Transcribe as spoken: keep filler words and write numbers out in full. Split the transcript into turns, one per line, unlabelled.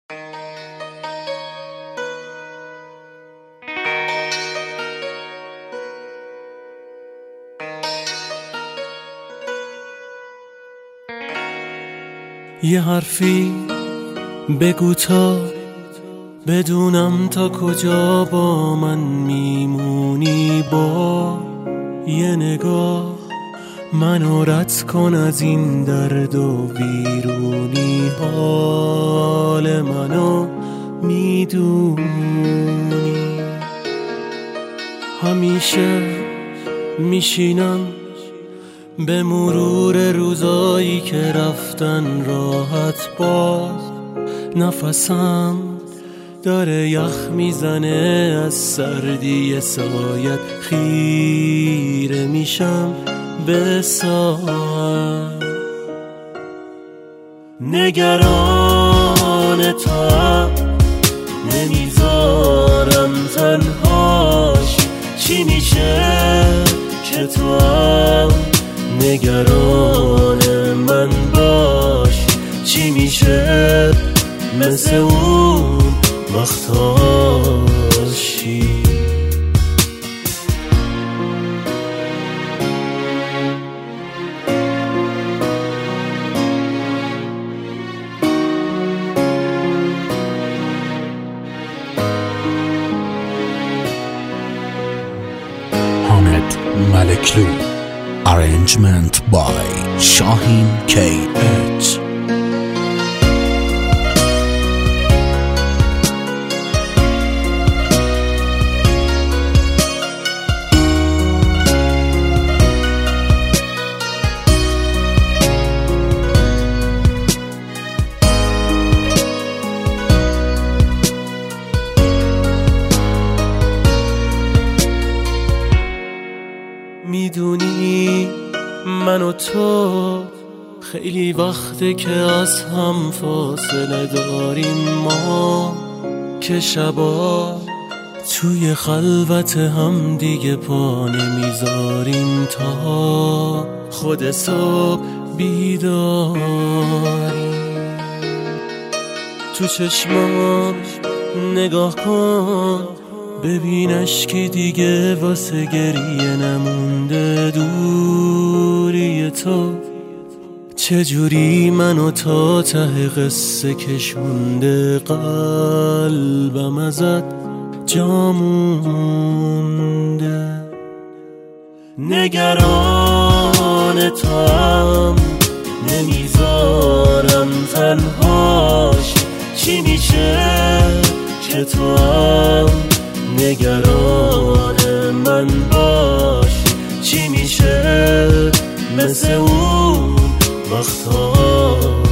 یه حرفی بگو تا بدونم تا کجا با من میمونی، با یه نگاه منو رد کن از این درد و بیرونی، حال منو میدونی. همیشه میشینم به مرور روزایی که رفتن راحت، باز نفسم داره یخ میزنه از سردی سایت، خیره میشم به ساعت، نگران تو نمیذارم تنهاش، چی میشه که تو نگران من باش، چی میشه مثل اون وقتاشی.
حامد ملکلو. Arrangement by Shahin K H.
میدونی من و تو خیلی وقته که از هم فاصله داریم، ما که شبا توی خلوت هم دیگه پا نمیذاریم، تا خود صبح بیداریم. تو چشمام نگاه کن ببینش که دیگه واسه گریه نمونده، دوری تو چجوری منو تا ته قصه کشونده، قلبم ازت جا مونده، نگران تو هم نمیذارم تنهاش، چی میشه که تو هم نگران من باش، چی میشه مثل اون وقتا.